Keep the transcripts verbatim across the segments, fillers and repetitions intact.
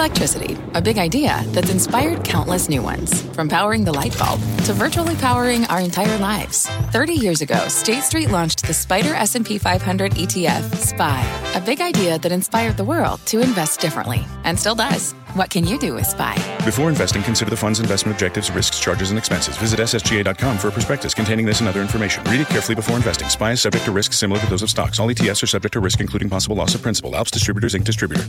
Electricity, a big idea that's inspired countless new ones. From powering the light bulb to virtually powering our entire lives. thirty years ago, State Street launched the Spider S and P five hundred E T F, S P Y, a big idea that inspired the world to invest differently, and still does. What can you do with S P Y? Before investing, consider the fund's investment objectives, risks, charges, and expenses. Visit S S G A dot com for a prospectus containing this and other information. Read it carefully before investing. S P Y is subject to risks similar to those of stocks. All E T Fs are subject to risk, including possible loss of principal. Alps Distributors, Incorporated Distributor.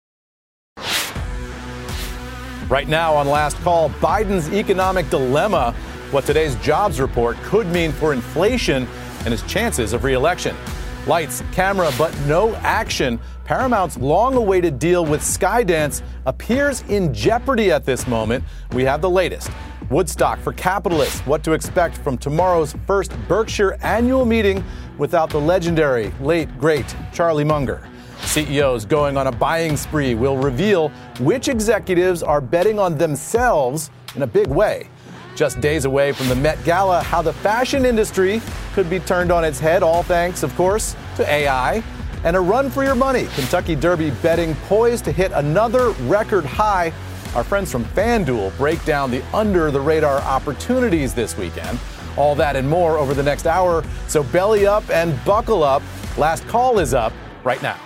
Right now on Last Call, Biden's economic dilemma, what today's jobs report could mean for inflation and his chances of re-election. Lights, camera, but no action. Paramount's long-awaited deal with Skydance appears in jeopardy at this moment. We have the latest. Woodstock for capitalists, what to expect from tomorrow's first Berkshire annual meeting without the legendary, late, great Charlie Munger. C E Os going on a buying spree will reveal which executives are betting on themselves in a big way. Just days away from the Met Gala, how the fashion industry could be turned on its head, all thanks, of course, to A I. And a run for your money. Kentucky Derby betting poised to hit another record high. Our friends from FanDuel break down the under-the-radar opportunities this weekend. All that and more over the next hour. So belly up and buckle up. Last Call is up right now.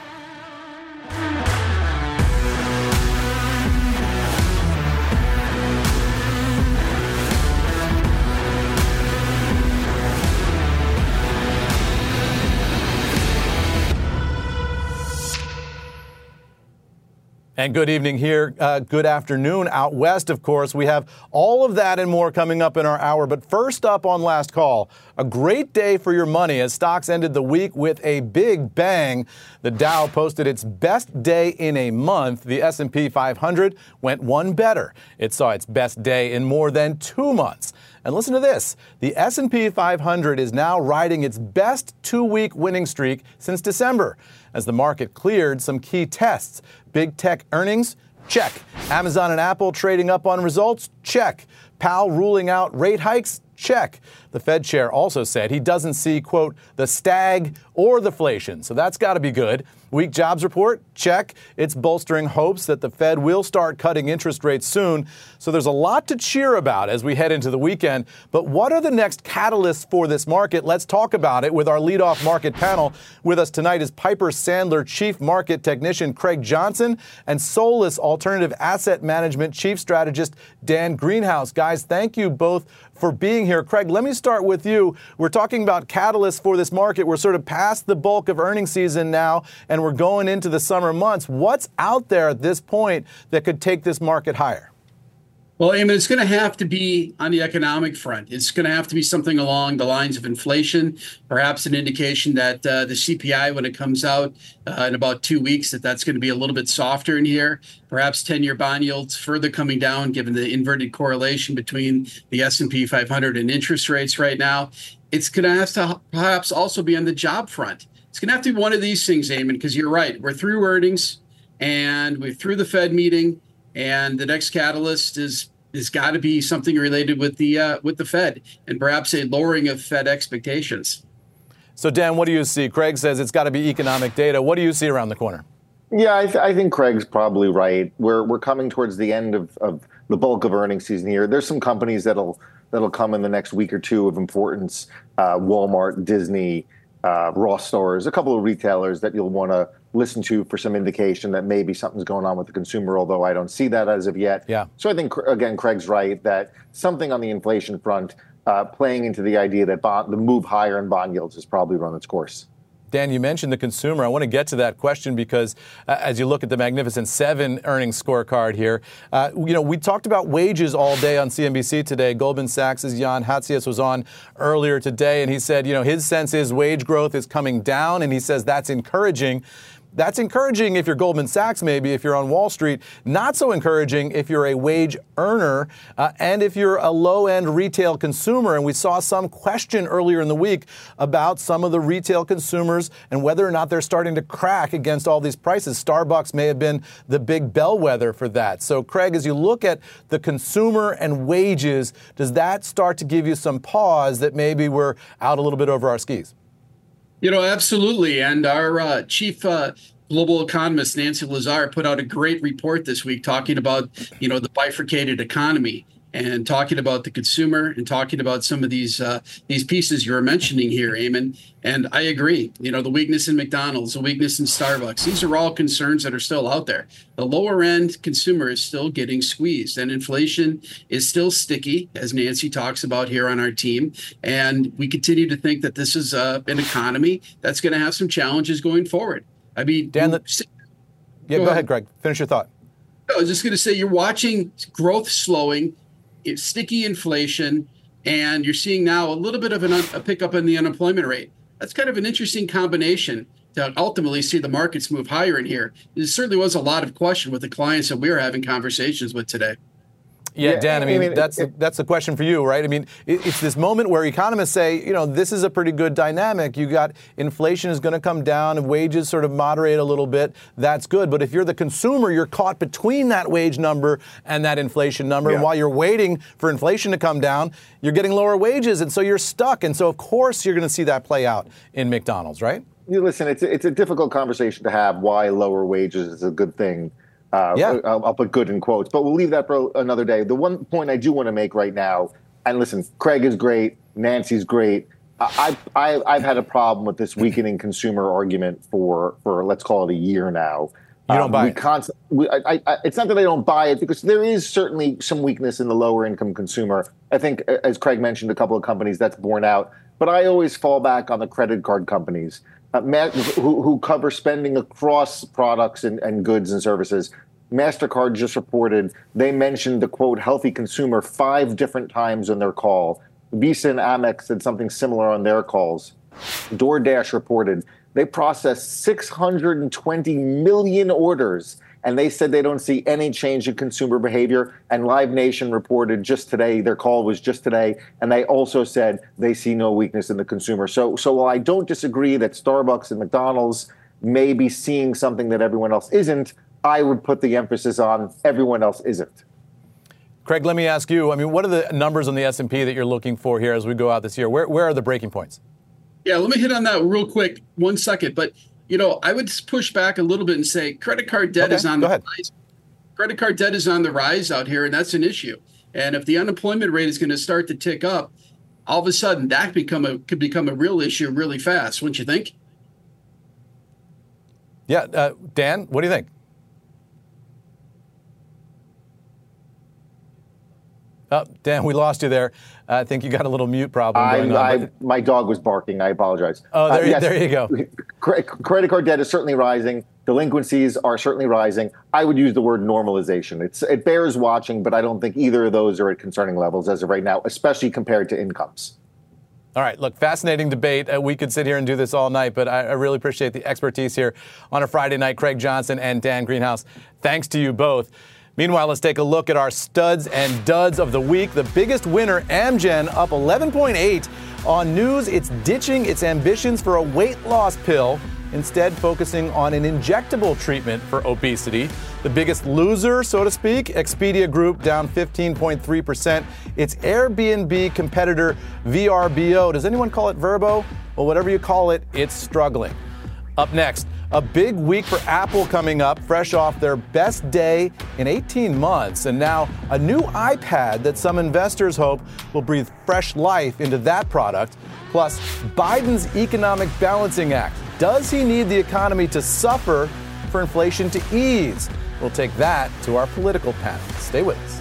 And good evening here. Uh, good afternoon out west, of course. We have all of that and more coming up in our hour. But first up on Last Call, a great day for your money as stocks ended the week with a big bang. The Dow posted its best day in a month. The S and P five hundred went one better. It saw its best day in more than two months. And listen to this. The S and P five hundred is now riding its best two-week winning streak since December as the market cleared some key tests. Big tech earnings? Check. Amazon and Apple trading up on results? Check. Powell ruling out rate hikes? Check. The Fed chair also said he doesn't see, quote, the stag or the inflation. So that's got to be good. Weak jobs report? Check. It's bolstering hopes that the Fed will start cutting interest rates soon. So there's a lot to cheer about as we head into the weekend. But what are the next catalysts for this market? Let's talk about it with our leadoff market panel. With us tonight is Piper Sandler Chief Market Technician Craig Johnson and Solis Alternative Asset Management Chief Strategist Dan Greenhouse. Guys, thank you both for being here. Craig, let me start with you. We're talking about catalysts for this market. We're sort of past the bulk of earnings season now, and we're going into the summer months. What's out there at this point that could take this market higher? Well, Eamon, it's going to have to be on the economic front. It's going to have to be something along the lines of inflation, perhaps an indication that uh, the C P I, when it comes out uh, in about two weeks, that that's going to be a little bit softer in here. Perhaps ten-year bond yields further coming down, given the inverted correlation between the S and P five hundred and interest rates right now. It's going to have to perhaps also be on the job front. It's going to have to be one of these things, Eamon, because you're right. We're through earnings, and we're through the Fed meeting. And the next catalyst is is got to be something related with the uh, with the Fed and perhaps a lowering of Fed expectations. So, Dan, what do you see? Craig says it's got to be economic data. What do you see around the corner? Yeah, I, th- I think Craig's probably right. We're we're coming towards the end of, of the bulk of earnings season here. There's some companies that'll that'll come in the next week or two of importance. Uh, Walmart, Disney, uh, Ross Stores, a couple of retailers that you'll want to listen to for some indication that maybe something's going on with the consumer, although I don't see that as of yet. Yeah. So I think, again, Craig's right that something on the inflation front uh, playing into the idea that bond, the move higher in bond yields has probably run its course. Dan, you mentioned the consumer. I want to get to that question because uh, as you look at the Magnificent Seven earnings scorecard here, uh, you know, we talked about wages all day on C N B C today. Goldman Sachs' Jan Hatzius was on earlier today, and he said, you know, his sense is wage growth is coming down, and he says that's encouraging. That's encouraging if you're Goldman Sachs, maybe, if you're on Wall Street. Not so encouraging if you're a wage earner uh, and if you're a low-end retail consumer. And we saw some question earlier in the week about some of the retail consumers and whether or not they're starting to crack against all these prices. Starbucks may have been the big bellwether for that. So, Craig, as you look at the consumer and wages, does that start to give you some pause that maybe we're out a little bit over our skis? You know, absolutely. And our uh, chief uh, global economist Nancy Lazare put out a great report this week talking about, you know, the bifurcated economy and talking about the consumer and talking about some of these uh, these pieces you were mentioning here, Eamon. And I agree. You know, the weakness in McDonald's, the weakness in Starbucks, these are all concerns that are still out there. The lower end consumer is still getting squeezed, and inflation is still sticky, as Nancy talks about here on our team. And we continue to think that this is uh, an economy that's going to have some challenges going forward. I mean, Dan, the, yeah, go, go ahead. ahead, Greg. Finish your thought. I was just going to say, you're watching growth slowing, it's sticky inflation, and you're seeing now a little bit of an un- a pickup in the unemployment rate. That's kind of an interesting combination to ultimately see the markets move higher in here. There certainly was a lot of question with the clients that we were having conversations with today. Yeah, Dan, I mean, I mean that's, it, that's the question for you, right? I mean, it, it's this moment where economists say, you know, this is a pretty good dynamic. You got inflation is going to come down and wages sort of moderate a little bit. That's good. But if you're the consumer, you're caught between that wage number and that inflation number. Yeah. And while you're waiting for inflation to come down, you're getting lower wages. And so you're stuck. And so, of course, you're going to see that play out in McDonald's, right? You listen, it's a, it's a difficult conversation to have why lower wages is a good thing. Uh, yeah. I'll, I'll put good in quotes, but we'll leave that for another day. The one point I do want to make right now, and listen, Craig is great, Nancy's great. I've, I've, I've had a problem with this weakening consumer argument for, for let's call it a year now. You don't um, buy we it? Const- we, I, I, it's not that I don't buy it, because there is certainly some weakness in the lower income consumer. I think, as Craig mentioned, a couple of companies that's borne out. But I always fall back on the credit card companies. Uh, who, who cover spending across products and, and goods and services. MasterCard just reported they mentioned the, quote, healthy consumer five different times on their call. Visa and Amex did something similar on their calls. DoorDash reported they processed six hundred twenty million orders, and they said they don't see any change in consumer behavior. And Live Nation reported just today, their call was just today, and they also said they see no weakness in the consumer. So, so while I don't disagree that Starbucks and McDonald's may be seeing something that everyone else isn't, I would put the emphasis on everyone else isn't. Craig, let me ask you, I mean, what are the numbers on the S and P that you're looking for here as we go out this year? Where, where are the breaking points? Yeah, let me hit on that real quick, one second. But, you know, I would push back a little bit and say credit card debt okay, is on the ahead. rise. Credit card debt is on the rise out here, and that's an issue. And if the unemployment rate is going to start to tick up, all of a sudden that become a could become a real issue really fast, wouldn't you think? Yeah, uh, Dan, what do you think? Oh, Dan, we lost you there. Uh, I think you got a little mute problem going I, on. I, my dog was barking. I apologize. Oh, there, uh, yes, there you go. Credit card debt is certainly rising. Delinquencies are certainly rising. I would use the word normalization. It's, it bears watching, but I don't think either of those are at concerning levels as of right now, especially compared to incomes. All right, look, fascinating debate. Uh, we could sit here and do this all night, but I, I really appreciate the expertise here on a Friday night. Craig Johnson and Dan Greenhouse, thanks to you both. Meanwhile, let's take a look at our studs and duds of the week. The biggest winner, Amgen, up eleven point eight on news. It's ditching its ambitions for a weight loss pill, instead focusing on an injectable treatment for obesity. The biggest loser, so to speak, Expedia Group, down fifteen point three percent. Its Airbnb competitor, V R B O. Does anyone call it Verbo? Well, whatever you call it, it's struggling. Up next, a big week for Apple coming up, fresh off their best day in eighteen months. And now a new iPad that some investors hope will breathe fresh life into that product. Plus, Biden's Economic Balancing Act. Does he need the economy to suffer for inflation to ease? We'll take that to our political panel. Stay with us.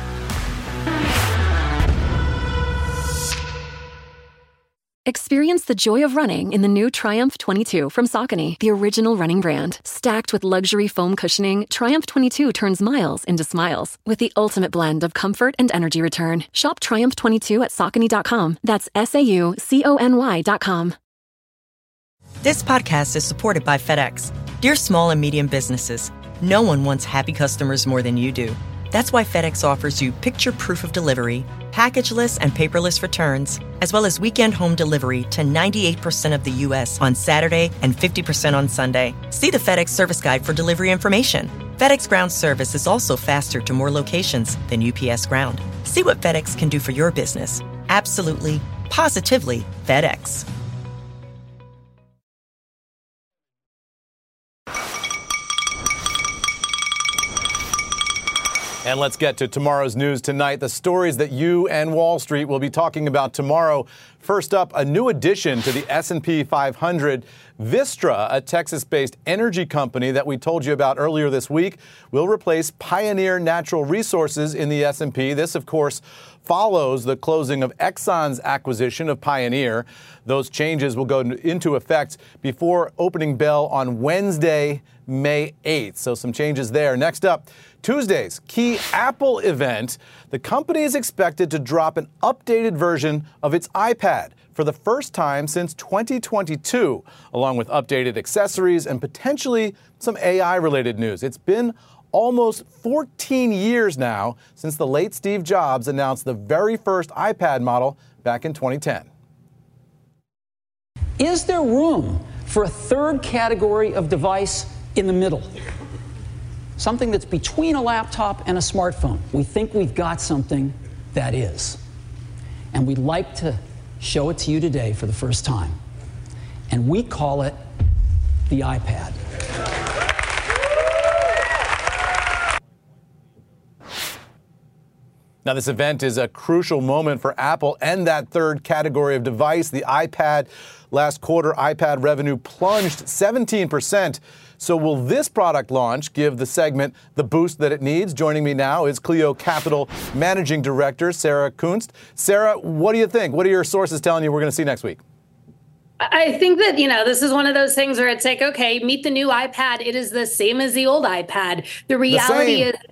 Experience the joy of running in the new Triumph twenty-two from Saucony, the original running brand. Stacked with luxury foam cushioning, Triumph twenty-two turns miles into smiles with the ultimate blend of comfort and energy return. Shop Triumph twenty-two at Saucony dot com. That's S A U C O N Y dot com. This podcast is supported by FedEx. Dear small and medium businesses, no one wants happy customers more than you do. That's why FedEx offers you picture proof of delivery, packageless and paperless returns, as well as weekend home delivery to ninety-eight percent of the U S on Saturday and fifty percent on Sunday. See the FedEx service guide for delivery information. FedEx Ground service is also faster to more locations than U P S Ground. See what FedEx can do for your business. Absolutely, positively FedEx. And let's get to tomorrow's news tonight, the stories that you and Wall Street will be talking about tomorrow. First up, a new addition to the S and P five hundred. Vistra, a Texas-based energy company that we told you about earlier this week, will replace Pioneer Natural Resources in the S and P. This, of course, follows the closing of Exxon's acquisition of Pioneer. Those changes will go into effect before opening bell on Wednesday, May eighth. So some changes there. Next up, Tuesday's key Apple event. The company is expected to drop an updated version of its iPad for the first time since twenty twenty-two, along with updated accessories and potentially some A I-related news. It's been almost fourteen years now since the late Steve Jobs announced the very first iPad model back in twenty ten. Is there room for a third category of device in the middle? Something that's between a laptop and a smartphone. We think we've got something that is. And we'd like to show it to you today for the first time. And we call it the iPad. Now, this event is a crucial moment for Apple and that third category of device, the iPad. Last quarter, iPad revenue plunged seventeen percent. So will this product launch give the segment the boost that it needs? Joining me now is Clio Capital Managing Director Sarah Kunst. Sarah, what do you think? What are your sources telling you we're going to see next week? I think that, you know, this is one of those things where it's like, okay, meet the new iPad. It is the same as the old iPad. The reality is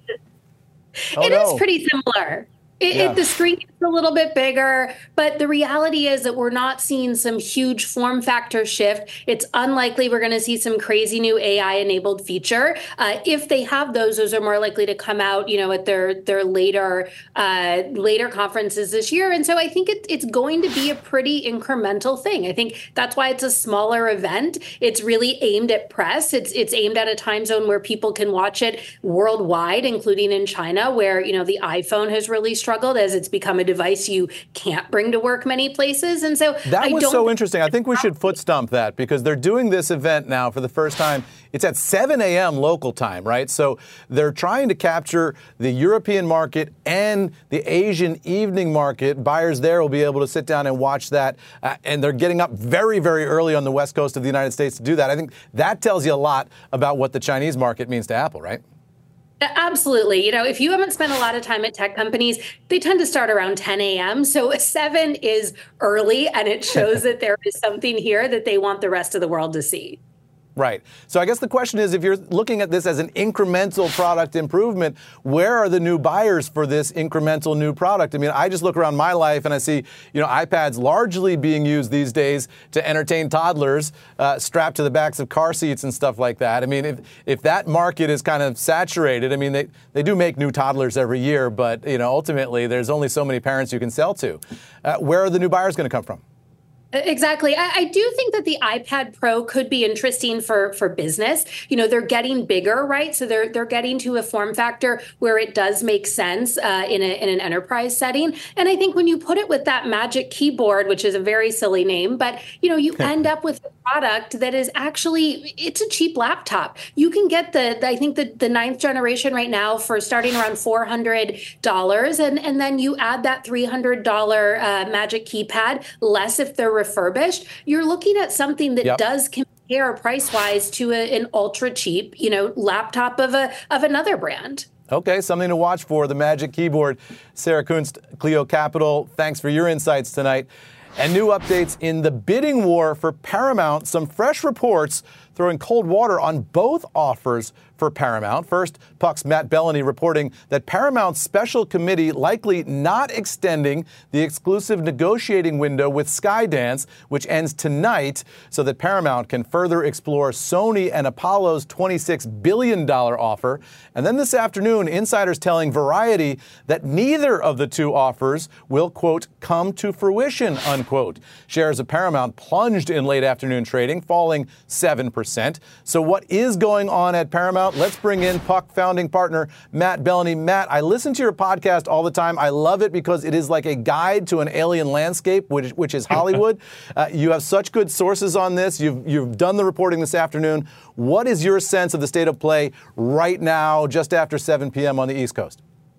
Oh, it no. is pretty similar. It, Yeah. it, the screen is a little bit bigger, but the reality is that we're not seeing some huge form factor shift. It's unlikely we're going to see some crazy new A I-enabled feature. Uh, if they have those, those are more likely to come out, you know, at their their later uh, later conferences this year. And so I think it, it's going to be a pretty incremental thing. I think that's why it's a smaller event. It's really aimed at press. It's it's aimed at a time zone where people can watch it worldwide, including in China, where, you know, the iPhone has really struggled as it's become a device you can't bring to work many places. And so that I was don't so interesting. I think we should foot stomp that because they're doing this event now for the first time. It's at seven a.m. local time, right? So they're trying to capture the European market and the Asian evening market. Buyers there will be able to sit down and watch that. Uh, and they're getting up very, very early on the west coast of the United States to do that. I think that tells you a lot about what the Chinese market means to Apple, right? Absolutely. You know, if you haven't spent a lot of time at tech companies, they tend to start around ten a.m. So seven is early, and it shows that there is something here that they want the rest of the world to see. Right. So I guess the question is, if you're looking at this as an incremental product improvement, where are the new buyers for this incremental new product? I mean, I just look around my life and I see, you know, iPads largely being used these days to entertain toddlers uh, strapped to the backs of car seats and stuff like that. I mean, if if that market is kind of saturated, I mean, they, they do make new toddlers every year, but, you know, ultimately there's only so many parents you can sell to. Uh, where are the new buyers going to come from? Exactly. I, I do think that the iPad Pro could be interesting for, for business. You know, they're getting bigger, right? So they're they're getting to a form factor where it does make sense uh, in, a, in an enterprise setting. And I think when you put it with that Magic Keyboard, which is a very silly name, but, you know, you end up with a product that is actually, it's a cheap laptop. You can get the, the I think the, the ninth generation right now for starting around four hundred dollars. And, and then you add that three hundred dollars uh, Magic Keypad, less if they're refurbished. You're looking at something that Yep. does compare price-wise to a, an ultra cheap, you know, laptop of a of another brand. Okay, something to watch for, the Magic Keyboard. Sarah Kunst, Clio Capital, thanks for your insights tonight. And new updates in the bidding war for Paramount. Some fresh reports throwing cold water on both offers for Paramount. First, Puck's Matt Bellany reporting that Paramount's special committee likely not extending the exclusive negotiating window with Skydance, which ends tonight, so that Paramount can further explore Sony and Apollo's twenty-six billion dollars offer. And then this afternoon, insiders telling Variety that neither of the two offers will, quote, come to fruition, unquote. Shares of Paramount plunged in late afternoon trading, falling seven percent. So what is going on at Paramount? Let's bring in Puck founding partner Matt Bellany. Matt, I listen to your podcast all the time. I love it because it is like a guide to an alien landscape, which, which is Hollywood. uh, you have such good sources on this. You've, you've done the reporting this afternoon. What is your sense of the state of play right now, just after seven p.m. on the East Coast?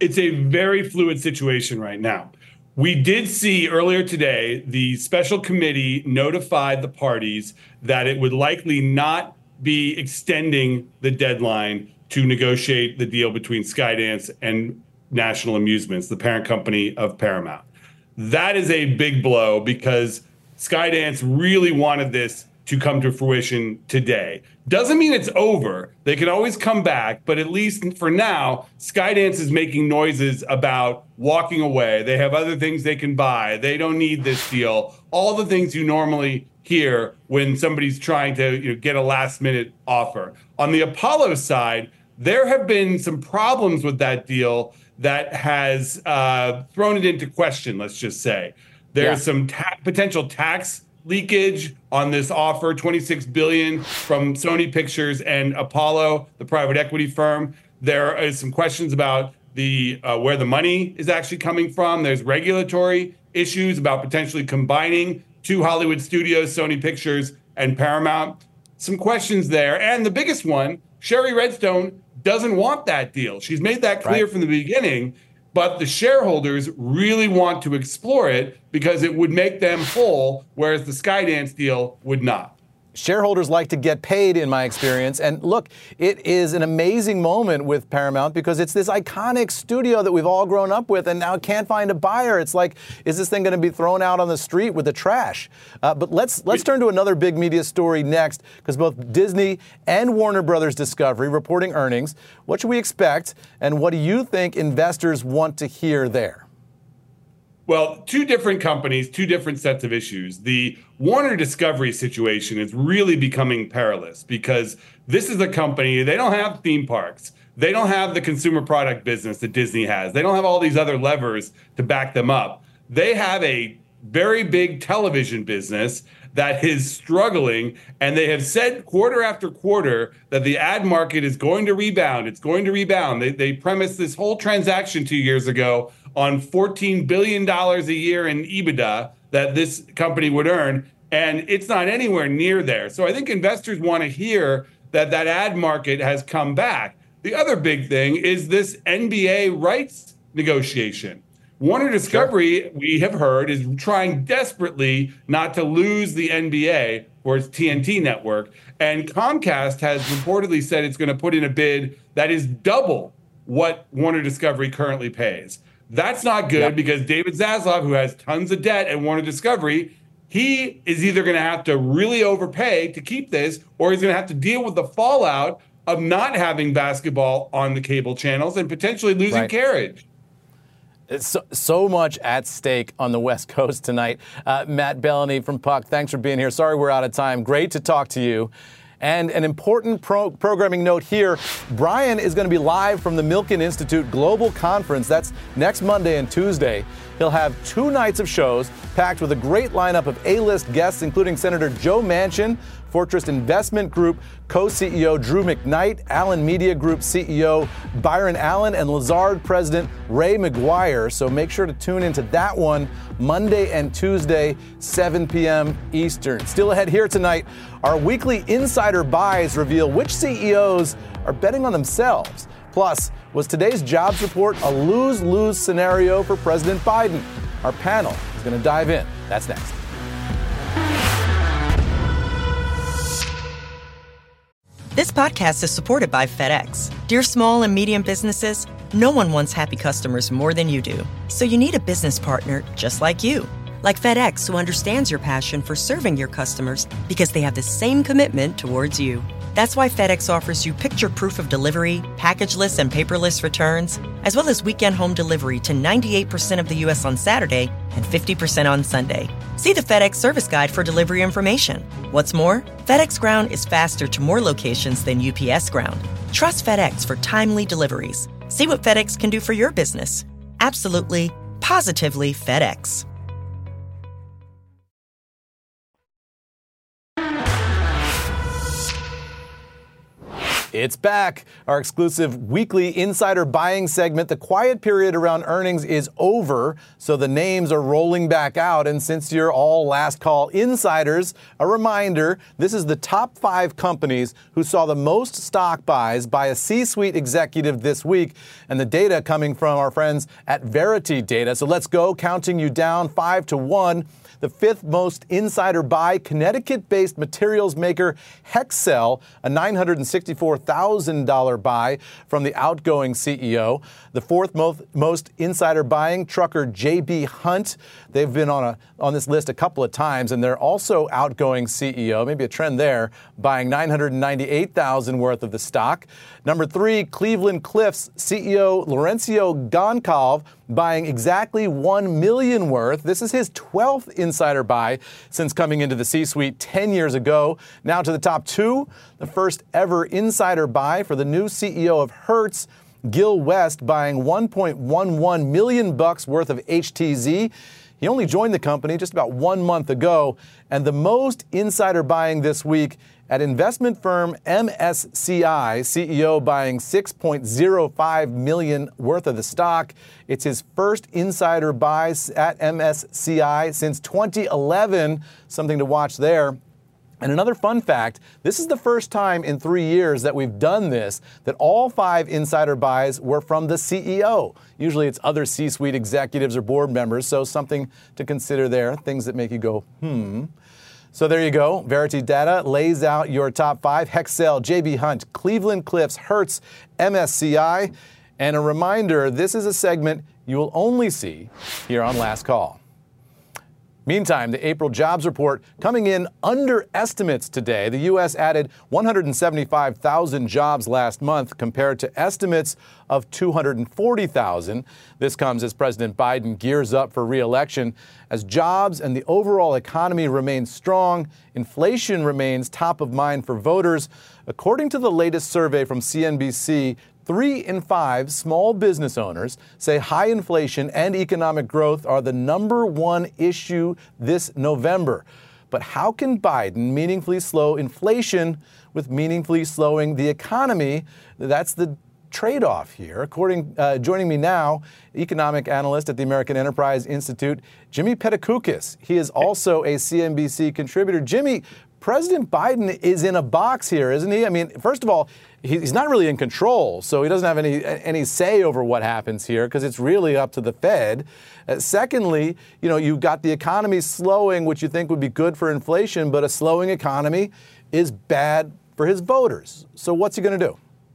it's a very fluid situation right now. We did see earlier today, the special committee notified the parties that it would likely not be extending the deadline to negotiate the deal between Skydance and National Amusements, the parent company of Paramount. That is a big blow because Skydance really wanted this to come to fruition today. Doesn't mean it's over. They can always come back, but at least for now, Skydance is making noises about walking away. They have other things they can buy. They don't need this deal. All the things you normally hear when somebody's trying to, you know, get a last minute offer. On the Apollo side, there have been some problems with that deal that has uh, thrown it into question, let's just say. There's yeah. some ta- potential tax leakage on this offer, twenty-six billion dollars from Sony Pictures and Apollo, the private equity firm. There is some questions about the uh, where the money is actually coming from. There's regulatory issues about potentially combining two Hollywood studios, Sony Pictures and Paramount. Some questions there. And the biggest one, Sherry Redstone doesn't want that deal. She's made that clear right. from the beginning. But the shareholders really want to explore it because it would make them whole, whereas the Skydance deal would not. Shareholders like to get paid, in my experience. And look, it is an amazing moment with Paramount because it's this iconic studio that we've all grown up with and now can't find a buyer. It's like, is this thing going to be thrown out on the street with the trash? Uh, but let's let's turn to another big media story next, because both Disney and Warner Brothers Discovery reporting earnings. What should we expect, and what do you think investors want to hear there? Well, two different companies, two different sets of issues. The Warner Discovery situation is really becoming perilous because this is a company, they don't have theme parks. They don't have the consumer product business that Disney has. They don't have all these other levers to back them up. They have a very big television business that is struggling, and they have said quarter after quarter that the ad market is going to rebound. It's going to rebound. They, they premised this whole transaction two years ago on fourteen billion dollars a year in EBITDA that this company would earn, and it's not anywhere near there. So I think investors want to hear that that ad market has come back. The other big thing is this N B A rights negotiation. Warner Discovery, sure. we have heard, is trying desperately not to lose the N B A or its T N T network. And Comcast has reportedly said it's going to put in a bid that is double what Warner Discovery currently pays. That's not good yep. because David Zaslav, who has tons of debt at Warner Discovery, he is either going to have to really overpay to keep this, or he's going to have to deal with the fallout of not having basketball on the cable channels and potentially losing right. carriage. It's so, so much at stake on the West Coast tonight. Uh, Matt Bellany from Puck, thanks for being here. Sorry we're out of time. Great to talk to you. And an important pro- programming note here, Brian is going to be live from the Milken Institute Global Conference. That's next Monday and Tuesday. He'll have two nights of shows packed with a great lineup of A-list guests, including Senator Joe Manchin, Fortress Investment Group co-C E O Drew McKnight, Allen Media Group C E O Byron Allen, and Lazard President Ray McGuire. So make sure to tune into that one Monday and Tuesday, seven p.m. Eastern. Still ahead here tonight, our weekly insider buys reveal which C E Os are betting on themselves. Plus, was today's jobs report a lose-lose scenario for President Biden? Our panel is going to dive in. That's next. This podcast is supported by FedEx. Dear small and medium businesses, no one wants happy customers more than you do. So you need a business partner just like you. Like FedEx, who understands your passion for serving your customers because they have the same commitment towards you. That's why FedEx offers you picture proof of delivery, packageless and paperless returns, as well as weekend home delivery to ninety-eight percent of the U S on Saturday and fifty percent on Sunday. See the FedEx service guide for delivery information. What's more, FedEx Ground is faster to more locations than U P S Ground. Trust FedEx for timely deliveries. See what FedEx can do for your business. Absolutely, positively FedEx. It's back. Our exclusive weekly insider buying segment. The quiet period around earnings is over, so the names are rolling back out. And since you're all last call insiders, a reminder, this is the top five companies who saw the most stock buys by a C-suite executive this week. And the data coming from our friends at Verity Data. So let's go, counting you down five to one. The fifth most insider buy, Connecticut-based materials maker Hexcel, a nine hundred sixty-four thousand dollars buy from the outgoing C E O. The fourth most, most insider buying, trucker J B. Hunt. They've been on a on this list a couple of times, and they're also outgoing C E O, maybe a trend there, buying nine hundred ninety-eight thousand dollars worth of the stock. Number three, Cleveland Cliffs C E O Laurencio Goncalves, buying exactly one million dollars worth. This is his twelfth insider buy since coming into the C-suite ten years ago. Now to the top two, the first ever insider buy for the new C E O of Hertz, Gil West, buying one point one one million bucks worth of H T Z. He only joined the company just about one month ago, and the most insider buying this week at investment firm M S C I, C E O buying six point oh five million dollars worth of the stock. It's his first insider buy at M S C I since twenty eleven, something to watch there. And another fun fact, this is the first time in three years that we've done this, that all five insider buys were from the C E O. Usually it's other C-suite executives or board members, so something to consider there, things that make you go, hmm. So there you go. Verity Data lays out your top five. Hexcel, J B. Hunt, Cleveland Cliffs, Hertz, M S C I. And a reminder, this is a segment you will only see here on Last Call. Meantime, the April jobs report coming in under estimates today. The U S added one hundred seventy-five thousand jobs last month compared to estimates of two hundred forty thousand. This comes as President Biden gears up for re-election. As jobs and the overall economy remain strong, inflation remains top of mind for voters. According to the latest survey from C N B C, Three in five small business owners say high inflation and economic growth are the number one issue this November. But how can Biden meaningfully slow inflation with meaningfully slowing the economy? That's the trade-off here. According, uh, joining me now, economic analyst at the American Enterprise Institute, Jimmy Petikoukis. He is also a C N B C contributor. Jimmy, President Biden is in a box here, isn't he? I mean, first of all, he's not really in control, so he doesn't have any any say over what happens here because it's really up to the Fed. Uh, secondly, you know, you've got the economy slowing, which you think would be good for inflation, but a slowing economy is bad for his voters. So what's he going to do?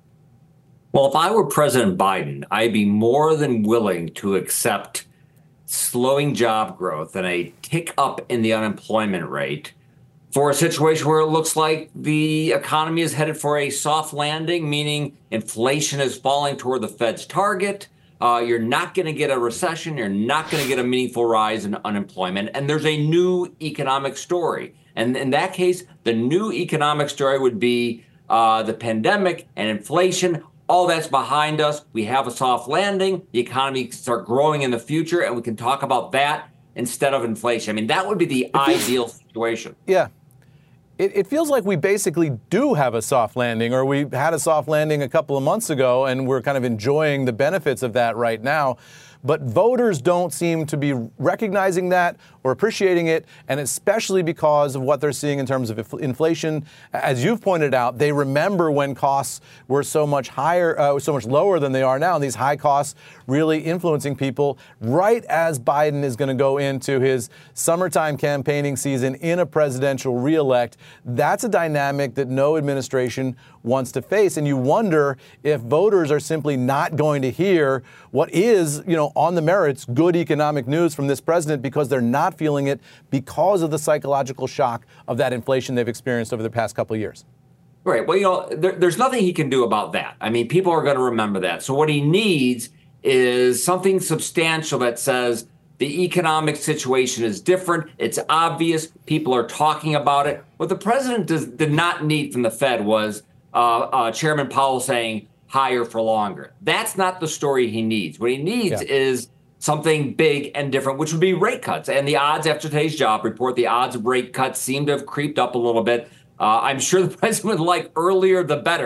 Well, if I were President Biden, I'd be more than willing to accept slowing job growth and a tick up in the unemployment rate for a situation where it looks like the economy is headed for a soft landing, meaning inflation is falling toward the Fed's target. Uh, you're not going to get a recession. You're not going to get a meaningful rise in unemployment. And there's a new economic story. And in that case, the new economic story would be uh, the pandemic and inflation. All that's behind us. We have a soft landing. The economy can start growing in the future, and we can talk about that instead of inflation. I mean, that would be the ideal situation. Yeah. It, it feels like we basically do have a soft landing, or we had a soft landing a couple of months ago, and we're kind of enjoying the benefits of that right now. But voters don't seem to be recognizing that or appreciating it, and especially because of what they're seeing in terms of inflation. As you've pointed out, they remember when costs were so much higher, uh, so much lower than they are now, and these high costs really influencing people right as Biden is going to go into his summertime campaigning season in a presidential reelect. That's a dynamic that no administration wants to face, and you wonder if voters are simply not going to hear what is, you know, on the merits, good economic news from this president because they're not feeling it because of the psychological shock of that inflation they've experienced over the past couple of years. Right. Well, you know, there, there's nothing he can do about that. I mean, people are going to remember that. So what he needs is something substantial that says the economic situation is different. It's obvious. People are talking about it. What the president does, did not need from the Fed was uh, uh, Chairman Powell saying higher for longer. That's not the story he needs. What he needs yeah. is something big and different, which would be rate cuts. And the odds after today's job report, the odds of rate cuts seem to have creeped up a little bit. Uh, I'm sure the president would like earlier the better.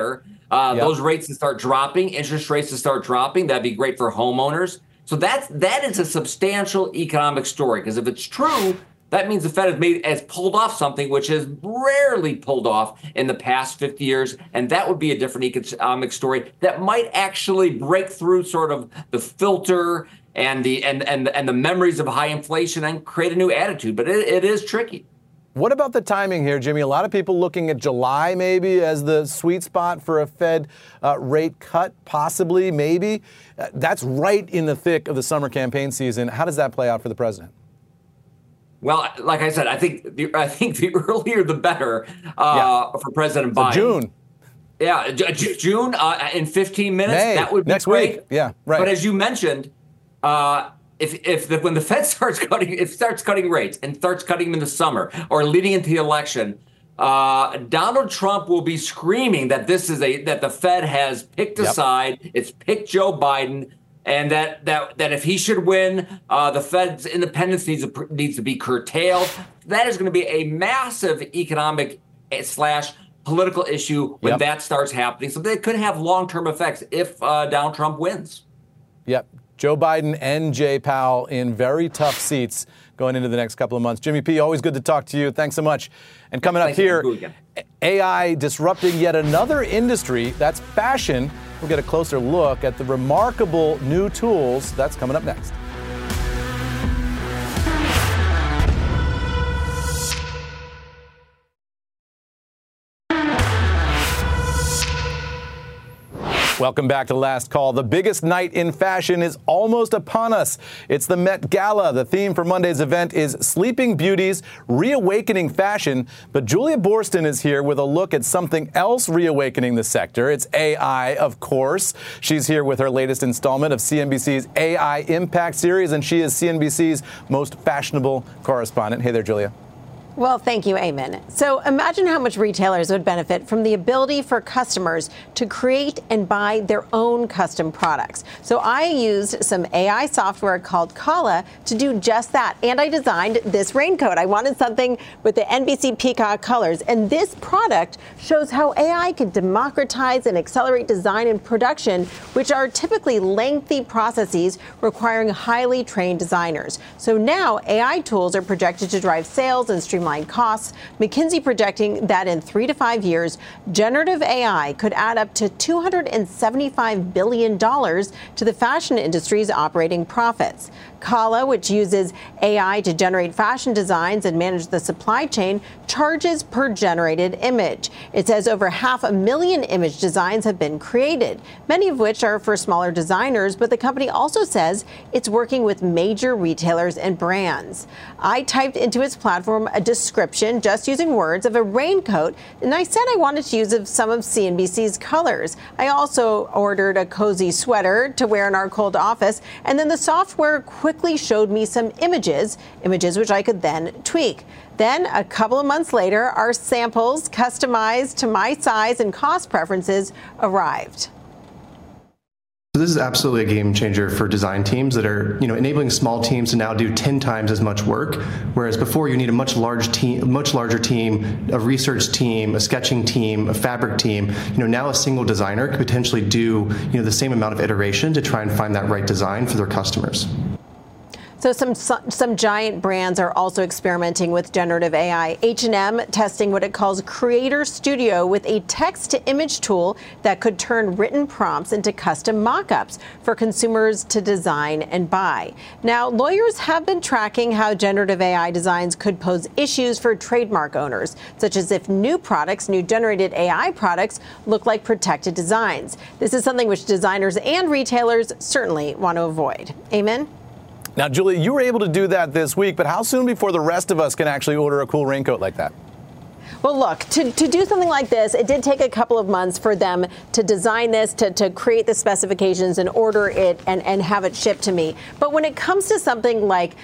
uh, yep. those rates to start dropping, interest rates to start dropping. That'd be great for homeowners. So that's, that is a substantial economic story, because if it's true, that means the Fed has made has pulled off something which has rarely pulled off in the past fifty years, and that would be a different economic story that might actually break through sort of the filter and the and and and the memories of high inflation and create a new attitude. But it, it is tricky. What about the timing here, Jimmy? A lot of people looking at July maybe as the sweet spot for a Fed uh, rate cut, possibly, maybe. Uh, that's right in the thick of the summer campaign season. How does that play out for the president? Well, like I said, I think the, I think the earlier the better uh, yeah. for President Biden. So June. Yeah, J- June uh, in fifteen minutes. May, that would be next great. week. Yeah, right. But as you mentioned, uh, if if the, when the Fed starts cutting, if it starts cutting rates and starts cutting them in the summer or leading into the election, uh, Donald Trump will be screaming that this is a that the Fed has picked a yep. side. It's picked Joe Biden. And that, that that if he should win, uh, the Fed's independence needs to, needs to be curtailed. That is going to be a massive economic slash political issue when yep. that starts happening. So that could have long-term effects if uh, Donald Trump wins. Yep. Joe Biden and Jay Powell in very tough seats going into the next couple of months. Jimmy P., always good to talk to you. Thanks so much. And coming up here, A I disrupting yet another industry, that's fashion. We'll get a closer look at the remarkable new tools. That's coming up next. Welcome back to Last Call. The biggest night in fashion is almost upon us. It's the Met Gala. The theme for Monday's event is Sleeping Beauties, Reawakening Fashion. But Julia Boorstin is here with a look at something else reawakening the sector. It's A I, of course. She's here with her latest installment of C N B C's A I Impact Series, and she is C N B C's most fashionable correspondent. Hey there, Julia. Well, thank you, Eamon. So imagine how much retailers would benefit from the ability for customers to create and buy their own custom products. So I used some A I software called Kala to do just that. And I designed this raincoat. I wanted something with the N B C Peacock colors. And this product shows how A I can democratize and accelerate design and production, which are typically lengthy processes requiring highly trained designers. So now A I tools are projected to drive sales and streamline costs. McKinsey projecting that in three to five years, generative A I could add up to two hundred seventy-five billion dollars to the fashion industry's operating profits. Kala, which uses A I to generate fashion designs and manage the supply chain, charges per generated image. It says over half a million image designs have been created, many of which are for smaller designers, but the company also says it's working with major retailers and brands. I typed into its platform a description, just using words, of a raincoat, and I said I wanted to use some of C N B C's colors. I also ordered a cozy sweater to wear in our cold office, and then the software quickly showed me some images, images which I could then tweak. Then, a couple of months later, our samples, customized to my size and cost preferences, arrived. So this is absolutely a game changer for design teams that are, you know, enabling small teams to now do ten times as much work, whereas before you need a much large team, much larger team, a research team, a sketching team, a fabric team. You know, now a single designer could potentially do, you know, the same amount of iteration to try and find that right design for their customers. So some some giant brands are also experimenting with generative A I. H and M testing what it calls Creator Studio with a text-to-image tool that could turn written prompts into custom mock-ups for consumers to design and buy. Now, lawyers have been tracking how generative A I designs could pose issues for trademark owners, such as if new products, new generated A I products, look like protected designs. This is something which designers and retailers certainly want to avoid. Amen? Now, Julia, you were able to do that this week, but how soon before the rest of us can actually order a cool raincoat like that? Well, look, to, to do something like this, it did take a couple of months for them to design this, to, to create the specifications and order it and, and have it shipped to me. But when it comes to something like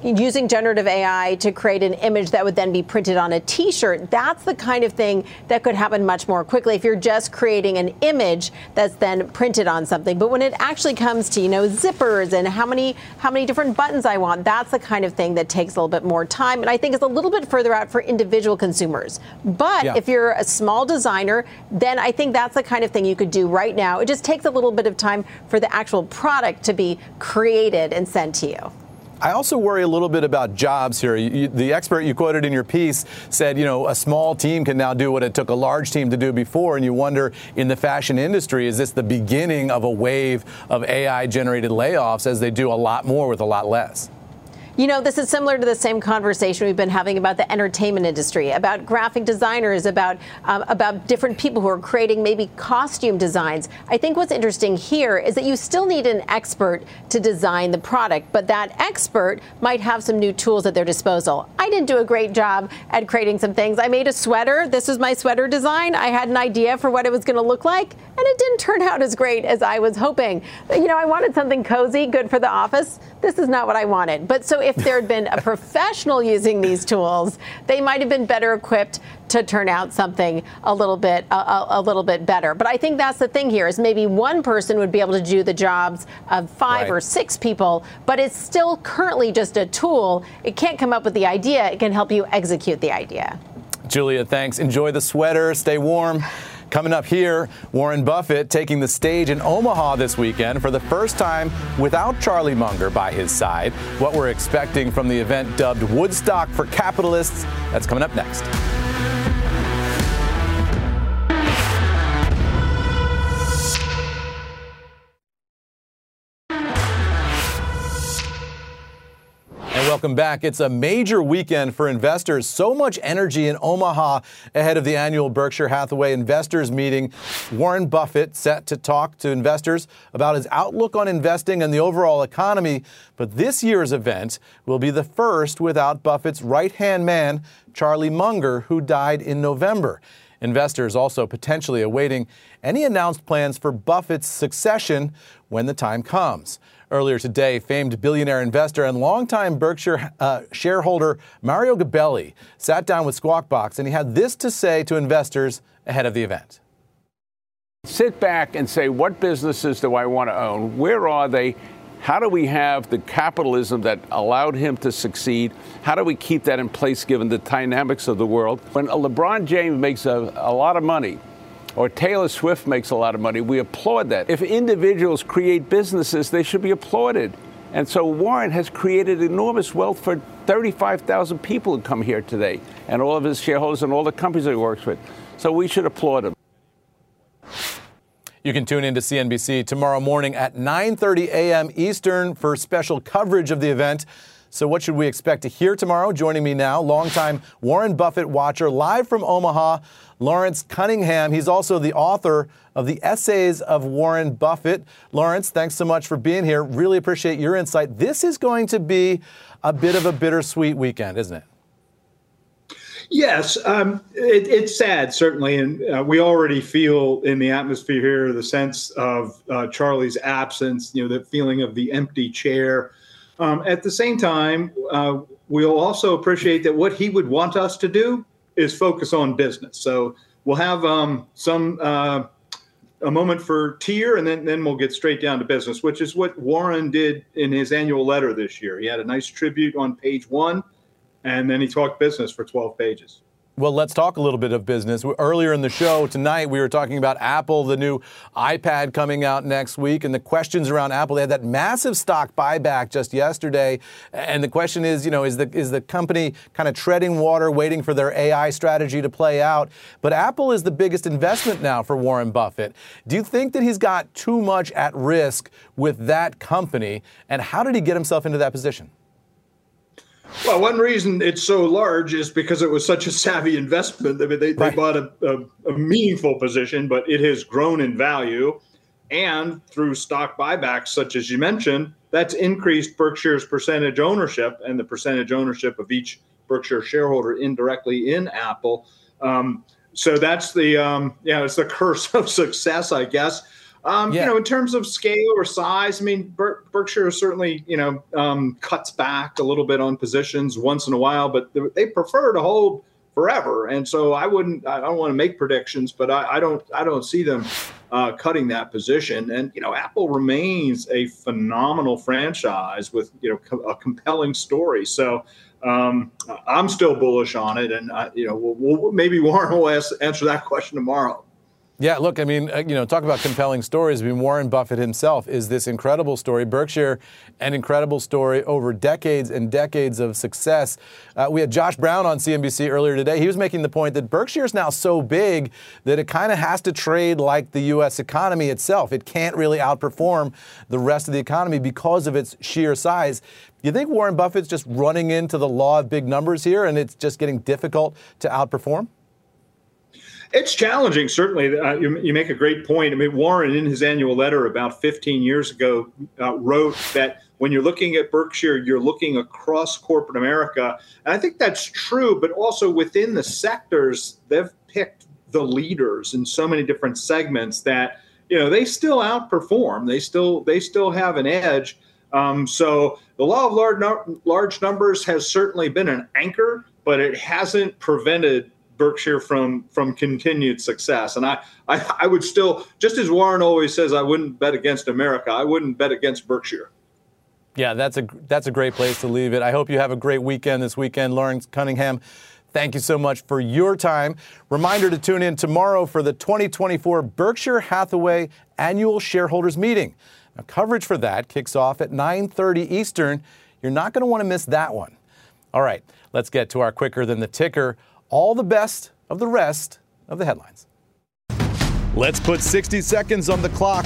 using generative A I to create an image that would then be printed on a T-shirt. That's the kind of thing that could happen much more quickly if you're just creating an image that's then printed on something. But when it actually comes to, you know, zippers and how many how many different buttons I want, that's the kind of thing that takes a little bit more time, and I think is a little bit further out for individual consumers. But yeah. if you're a small designer, then I think that's the kind of thing you could do right now. It just takes a little bit of time for the actual product to be created and sent to you. I also worry a little bit about jobs here. You, the expert you quoted in your piece said, you know, a small team can now do what it took a large team to do before. And you wonder, in the fashion industry, is this the beginning of a wave of A I-generated layoffs as they do a lot more with a lot less? You know, this is similar to the same conversation we've been having about the entertainment industry, about graphic designers, about um, about different people who are creating maybe costume designs. I think what's interesting here is that you still need an expert to design the product, but that expert might have some new tools at their disposal. I didn't do a great job at creating some things. I made a sweater. This was my sweater design. I had an idea for what it was going to look like, and it didn't turn out as great as I was hoping. You know, I wanted something cozy, good for the office. This is not what I wanted. But so if there had been a professional using these tools, they might have been better equipped to turn out something a little bit a, a, a little bit better. But I think that's the thing here is maybe one person would be able to do the jobs of five right. or six people, but it's still currently just a tool. It can't come up with the idea. It can help you execute the idea. Julia, thanks. Enjoy the sweater. Stay warm. Coming up here, Warren Buffett taking the stage in Omaha this weekend for the first time without Charlie Munger by his side. What we're expecting from the event dubbed Woodstock for Capitalists, that's coming up next. Welcome back. It's a major weekend for investors. So much energy in Omaha ahead of the annual Berkshire Hathaway investors meeting. Warren Buffett set to talk to investors about his outlook on investing and the overall economy. But this year's event will be the first without Buffett's right-hand man, Charlie Munger, who died in November. Investors also potentially awaiting any announced plans for Buffett's succession when the time comes. Earlier today, famed billionaire investor and longtime Berkshire uh, shareholder Mario Gabelli sat down with Squawk Box, and he had this to say to investors ahead of the event. Sit back and say, what businesses do I want to own? Where are they? How do we have the capitalism that allowed him to succeed? How do we keep that in place given the dynamics of the world? When a LeBron James makes a, a lot of money, or Taylor Swift makes a lot of money, we applaud that. If individuals create businesses, they should be applauded. And so Warren has created enormous wealth for thirty-five thousand people who come here today, and all of his shareholders and all the companies that he works with. So we should applaud him. You can tune in to C N B C tomorrow morning at nine thirty a.m. Eastern for special coverage of the event. So what should we expect to hear tomorrow? Joining me now, longtime Warren Buffett watcher, live from Omaha, Lawrence Cunningham. He's also the author of the Essays of Warren Buffett. Lawrence, thanks so much for being here. Really appreciate your insight. This is going to be a bit of a bittersweet weekend, isn't it? Yes, um, it, it's sad, certainly. And uh, we already feel in the atmosphere here the sense of uh, Charlie's absence, you know, the feeling of the empty chair. Um, at the same time, uh, we'll also appreciate that what he would want us to do is focus on business. So we'll have um, some uh, a moment for tear, and then, then we'll get straight down to business, which is what Warren did in his annual letter this year. He had a nice tribute on page one, and then he talked business for twelve pages. Well, let's talk a little bit of business. Earlier in the show tonight, we were talking about Apple, the new iPad coming out next week, and the questions around Apple. They had that massive stock buyback just yesterday. And the question is, you know, is the is the company kind of treading water, waiting for their A I strategy to play out? But Apple is the biggest investment now for Warren Buffett. Do you think that he's got too much at risk with that company? And how did he get himself into that position? Well, one reason it's so large is because it was such a savvy investment. I mean, they, they right. bought a, a, a meaningful position, but it has grown in value. And through stock buybacks, such as you mentioned, that's increased Berkshire's percentage ownership and the percentage ownership of each Berkshire shareholder indirectly in Apple. Um, so that's the, um, yeah, it's the curse of success, I guess. Um, Yeah. You know, in terms of scale or size, I mean, Ber- Berkshire certainly, you know, um, cuts back a little bit on positions once in a while, but they, they prefer to hold forever. And so I wouldn't, I don't want to make predictions, but I, I don't, I don't see them uh, cutting that position. And, you know, Apple remains a phenomenal franchise with, you know, co- a compelling story. So um, I'm still bullish on it. And, uh, you know, we'll, we'll, maybe Warren will ask, answer that question tomorrow. Yeah, look, I mean, uh, you know, talk about compelling stories. I mean, Warren Buffett himself is this incredible story. Berkshire, an incredible story over decades and decades of success. Uh, we had Josh Brown on C N B C earlier today. He was making the point that Berkshire is now so big that it kind of has to trade like the U S economy itself. It can't really outperform the rest of the economy because of its sheer size. You think Warren Buffett's just running into the law of big numbers here and it's just getting difficult to outperform? It's challenging, certainly. Uh, you, you make a great point. I mean, Warren, in his annual letter about fifteen years ago, uh, wrote that when you're looking at Berkshire, you're looking across corporate America. And I think that's true, but also within the sectors, they've picked the leaders in so many different segments that, you know, they still outperform. They still they still have an edge. Um, so the law of large, large numbers has certainly been an anchor, but it hasn't prevented Berkshire from from continued success. And I, I I would still, just as Warren always says, I wouldn't bet against America. I wouldn't bet against Berkshire. Yeah, that's a that's a great place to leave it. I hope you have a great weekend this weekend. Lawrence Cunningham, thank you so much for your time. Reminder to tune in tomorrow for the twenty twenty-four Berkshire Hathaway Annual Shareholders Meeting. Now, coverage for that kicks off at nine thirty Eastern. You're not going to want to miss that one. All right, let's get to our quicker than the ticker. All the best of the rest of the headlines. Let's put sixty seconds on the clock.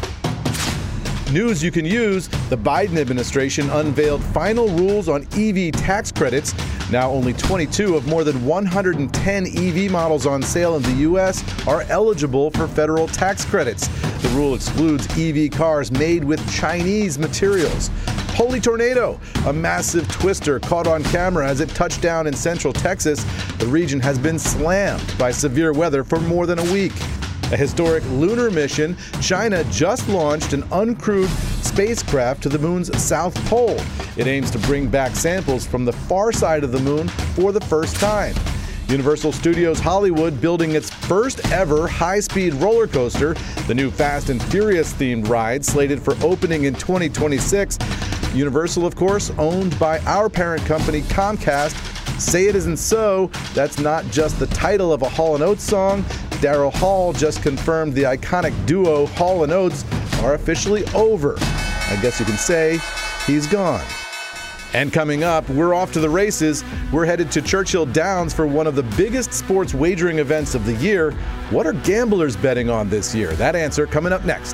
News you can use. The Biden administration unveiled final rules on E V tax credits. Now only twenty-two of more than one hundred ten E V models on sale in the U S are eligible for federal tax credits. The rule excludes E V cars made with Chinese materials. Holy tornado! A massive twister caught on camera as it touched down in central Texas. The region has been slammed by severe weather for more than a week. A historic lunar mission, China just launched an uncrewed spacecraft to the moon's south pole. It aims to bring back samples from the far side of the moon for the first time. Universal Studios Hollywood building its first ever high-speed roller coaster. The new Fast and Furious themed ride slated for opening in twenty twenty-six. Universal, of course, owned by our parent company, Comcast. Say It Isn't So. That's not just the title of a Hall and Oates song. Daryl Hall just confirmed the iconic duo Hall and Oates are officially over. I guess you can say he's gone. And coming up, we're off to the races. We're headed to Churchill Downs for one of the biggest sports wagering events of the year. What are gamblers betting on this year? That answer coming up next.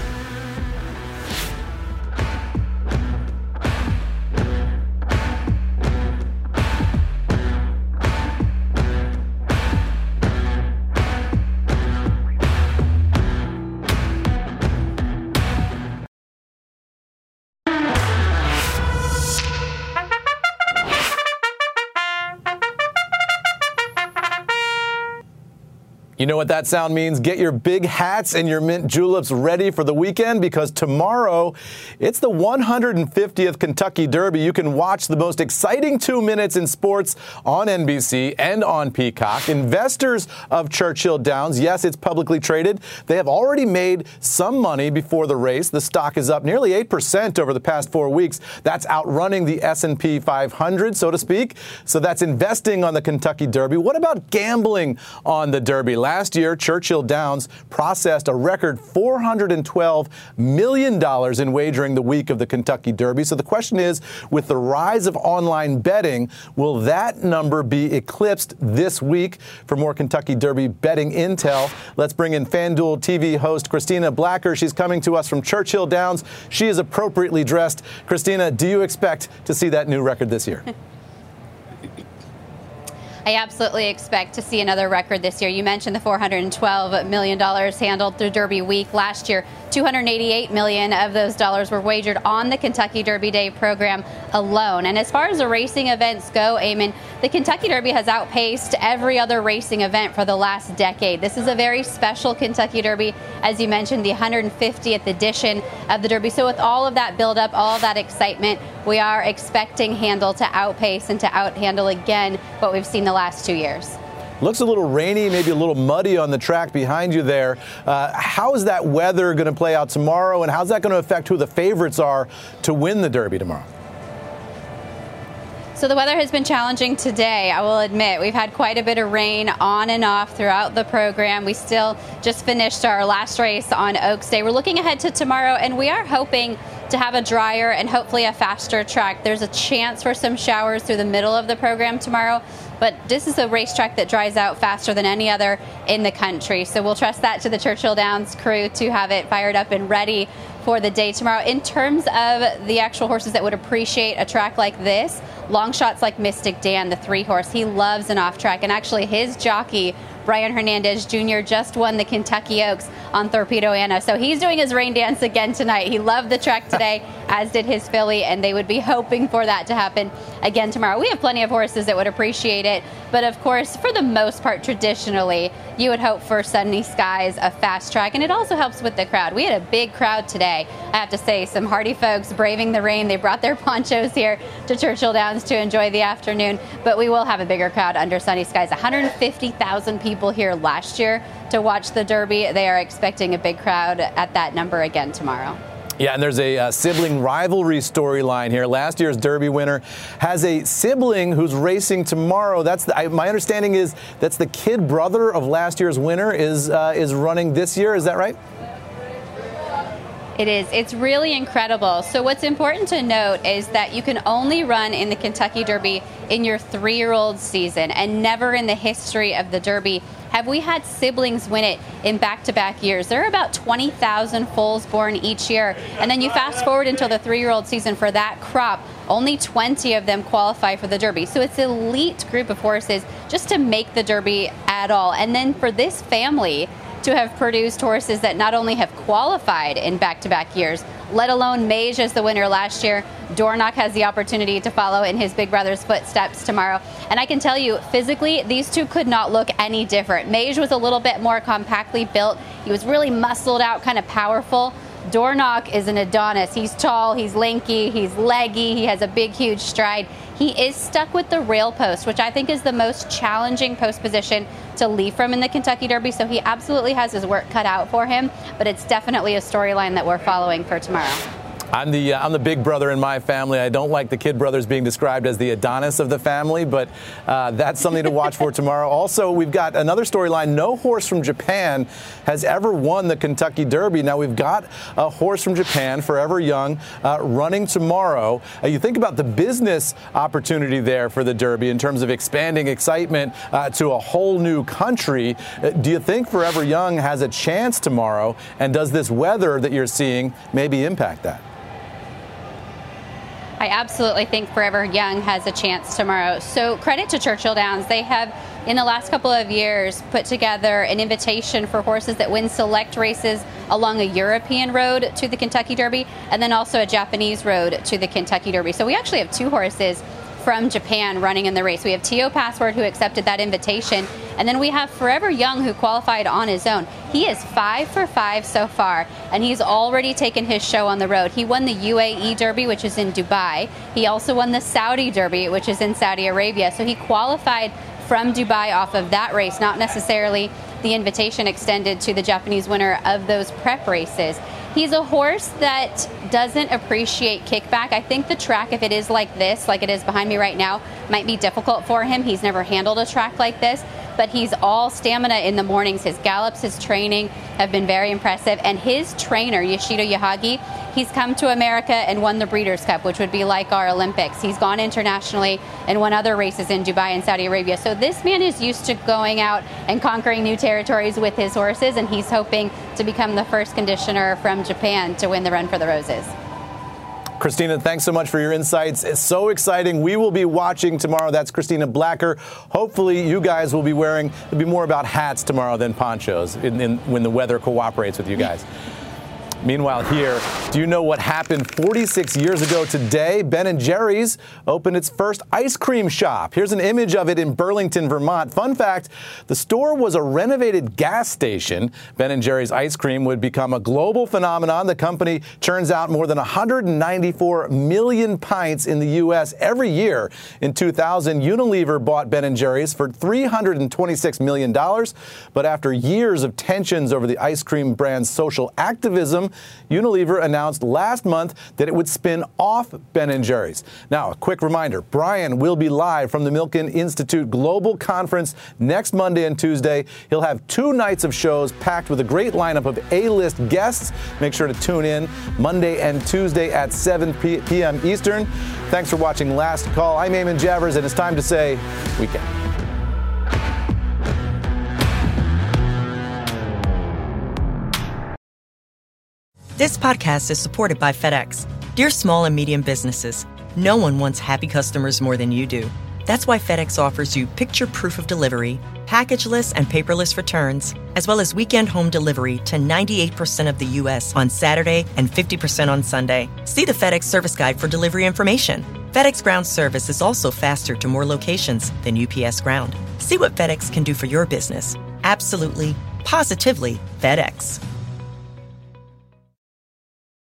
You know what that sound means? Get your big hats and your mint juleps ready for the weekend because tomorrow it's the one hundred fiftieth Kentucky Derby. You can watch the most exciting two minutes in sports on N B C and on Peacock. Investors of Churchill Downs, yes, it's publicly traded. They have already made some money before the race. The stock is up nearly eight percent over the past four weeks. That's outrunning the S and P five hundred, so to speak. So that's investing on the Kentucky Derby. What about gambling on the Derby? Last year, Churchill Downs processed a record four hundred twelve million dollars in wagering the week of the Kentucky Derby. So the question is, with the rise of online betting, will that number be eclipsed this week? For more Kentucky Derby betting intel, let's bring in FanDuel T V host Christina Blacker. She's coming to us from Churchill Downs. She is appropriately dressed. Christina, do you expect to see that new record this year? I absolutely expect to see another record this year. You mentioned the four hundred twelve million dollars handled through Derby week. Last year, two hundred eighty-eight million dollars of those dollars were wagered on the Kentucky Derby Day program alone. And as far as the racing events go, Eamon, the Kentucky Derby has outpaced every other racing event for the last decade. This is a very special Kentucky Derby, as you mentioned, the one hundred fiftieth edition of the Derby. So with all of that buildup, all of that excitement, we are expecting Handle to outpace and to outhandle again what we've seen the last two years. Looks a little rainy, maybe a little muddy on the track behind you there. Uh, how is that weather going to play out tomorrow, and how's that going to affect who the favorites are to win the Derby tomorrow? So the weather has been challenging today, I will admit. We've had quite a bit of rain on and off throughout the program. We still just finished our last race on Oaks Day. We're looking ahead to tomorrow, and we are hoping to have a drier and hopefully a faster track. There's a chance for some showers through the middle of the program tomorrow, but this is a racetrack that dries out faster than any other in the country. So we'll trust that to the Churchill Downs crew to have it fired up and ready for the day tomorrow. In terms of the actual horses that would appreciate a track like this, long shots like Mystic Dan, the three horse, he loves an off track, and actually his jockey Brian Hernandez Junior just won the Kentucky Oaks on Torpedo Anna. So he's doing his rain dance again tonight. He loved the track today, as did his filly, and they would be hoping for that to happen again tomorrow. We have plenty of horses that would appreciate it, but of course, for the most part, traditionally, you would hope for sunny skies, a fast track, and it also helps with the crowd. We had a big crowd today. I have to say, some hardy folks braving the rain. They brought their ponchos here to Churchill Downs to enjoy the afternoon, but we will have a bigger crowd under sunny skies. one hundred fifty thousand people here last year to watch the Derby. They are expecting a big crowd at that number again tomorrow. Yeah, and there's a uh, sibling rivalry storyline here. Last year's Derby winner has a sibling who's racing tomorrow. That's the, I, my understanding is that's the kid brother of last year's winner is uh, is running this year. Is that right? It is. It's really incredible. So what's important to note is that you can only run in the Kentucky Derby in your three-year-old season, and never in the history of the Derby have we had siblings win it in back-to-back years. There are about twenty thousand foals born each year, and then you fast forward until the three-year-old season for that crop, only twenty of them qualify for the Derby. So it's an elite group of horses just to make the Derby at all. And then for this family to have produced horses that not only have qualified in back-to-back years, let alone Mage as the winner last year. Dornoch has the opportunity to follow in his big brother's footsteps tomorrow. And I can tell you, physically, these two could not look any different. Mage was a little bit more compactly built. He was really muscled out, kind of powerful. Dornoch is an Adonis. He's tall, he's lanky, he's leggy, he has a big, huge stride. He is stuck with the rail post, which I think is the most challenging post position to leave from in the Kentucky Derby. So he absolutely has his work cut out for him, but it's definitely a storyline that we're following for tomorrow. I'm the uh, I'm the big brother in my family. I don't like the kid brothers being described as the Adonis of the family, but uh, that's something to watch for tomorrow. Also, we've got another storyline. No horse from Japan has ever won the Kentucky Derby. Now, we've got a horse from Japan, Forever Young, uh, running tomorrow. Uh, you think about the business opportunity there for the Derby in terms of expanding excitement uh, to a whole new country. Uh, do you think Forever Young has a chance tomorrow? And does this weather that you're seeing maybe impact that? I absolutely think Forever Young has a chance tomorrow. So credit to Churchill Downs. They have, in the last couple of years, put together an invitation for horses that win select races along a European road to the Kentucky Derby, and then also a Japanese road to the Kentucky Derby. So we actually have two horses from Japan running in the race. We have Tio Password, who accepted that invitation, and then we have Forever Young, who qualified on his own. He is five for five so far, and he's already taken his show on the road. He won the U A E Derby, which is in Dubai. He also won the Saudi Derby, which is in Saudi Arabia. So he qualified from Dubai off of that race, not necessarily the invitation extended to the Japanese winner of those prep races. He's a horse that doesn't appreciate kickback. I think the track, if it is like this, like it is behind me right now, might be difficult for him. He's never handled a track like this, but he's all stamina in the mornings. His gallops, his training have been very impressive. And his trainer, Yoshito Yahagi, he's come to America and won the Breeders' Cup, which would be like our Olympics. He's gone internationally and won other races in Dubai and Saudi Arabia. So this man is used to going out and conquering new territories with his horses, and he's hoping to become the first conditioner from Japan to win the Run for the Roses. Christina, thanks so much for your insights. It's so exciting. We will be watching tomorrow. That's Christina Blacker. Hopefully you guys will be wearing, it'll be more about hats tomorrow than ponchos in, in, when the weather cooperates with you guys. Meanwhile here, do you know what happened forty-six years ago today? Ben and Jerry's opened its first ice cream shop. Here's an image of it in Burlington, Vermont. Fun fact, the store was a renovated gas station. Ben and Jerry's ice cream would become a global phenomenon. The company churns out more than one hundred ninety-four million pints in the U S every year. In two thousand, Unilever bought Ben and Jerry's for three hundred twenty-six million dollars. But after years of tensions over the ice cream brand's social activism, Unilever announced last month that it would spin off Ben and Jerry's. Now, a quick reminder, Brian will be live from the Milken Institute Global Conference next Monday and Tuesday. He'll have two nights of shows packed with a great lineup of A-list guests. Make sure to tune in Monday and Tuesday at seven p.m. Eastern. Thanks for watching Last Call. I'm Eamon Javers, and it's time to say weekend. This podcast is supported by FedEx. Dear small and medium businesses, no one wants happy customers more than you do. That's why FedEx offers you picture proof of delivery, packageless and paperless returns, as well as weekend home delivery to ninety-eight percent of the U S on Saturday and fifty percent on Sunday. See the FedEx service guide for delivery information. FedEx Ground service is also faster to more locations than U P S Ground. See what FedEx can do for your business. Absolutely, positively FedEx.